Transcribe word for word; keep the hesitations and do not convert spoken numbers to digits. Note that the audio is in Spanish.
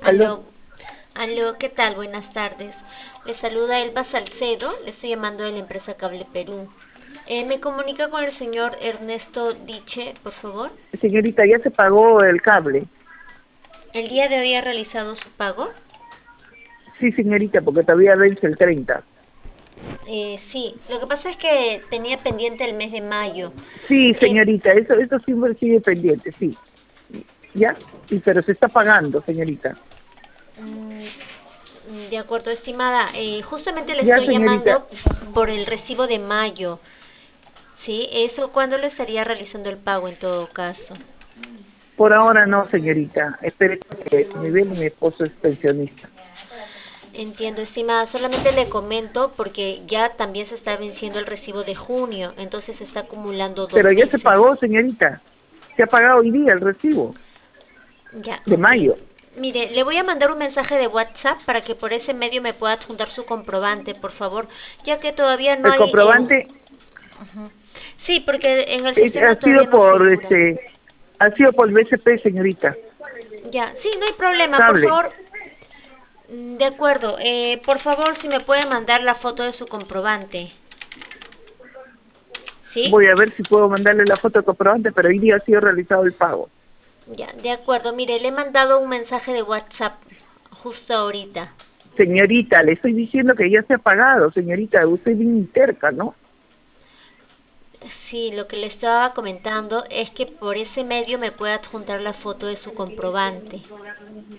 Aló. Aló, aló, ¿qué tal? Buenas tardes. Le saluda Elba Salcedo, le estoy llamando de la empresa Cable Perú. Eh, ¿me comunica con el señor Ernesto Diche, por favor? Señorita, ya se pagó el cable. ¿El día de hoy ha realizado su pago? Sí, señorita, porque todavía vence el treinta. Eh, sí, lo que pasa es que tenía pendiente el mes de mayo. Sí, Eh, señorita, eso, eso siempre sigue pendiente, sí. ¿Ya? Sí, pero se está pagando, señorita. mm, de acuerdo, estimada. Eh, justamente le Ya, estoy señorita, llamando por el recibo de mayo. ¿Sí? ¿Eso cuándo le estaría realizando el pago en todo caso? por ahora no, señorita. Espere que mi bien mi esposo es pensionista. Entiendo, estimada. Solamente le comento porque ya también se está venciendo el recibo de junio, entonces se está acumulando dos Pero ya se meses. pagó, señorita. Se ha pagado hoy día el recibo Ya, de ok. mayo. Mire, le voy a mandar un mensaje de WhatsApp para que por ese medio me pueda adjuntar su comprobante, por favor, ya que todavía no El hay... eh, un- comprobante Sí, porque en el es- sistema ha todavía sido no por, figura. este, ha sido por el B C P, señorita. Ya, sí, no hay problema, por Cable. favor. Mm, De acuerdo, eh, por favor, si me puede mandar la foto de su comprobante. ¿Sí? Voy a ver si puedo mandarle la foto de comprobante, pero hoy día ha sido realizado el pago. Ya, de acuerdo. Mire, le he mandado un mensaje de WhatsApp justo ahorita. Señorita, le estoy diciendo que ya se ha pagado, señorita, usted es bien terca, ¿no? Sí, lo que le estaba comentando es que por ese medio me puede adjuntar la foto de su comprobante.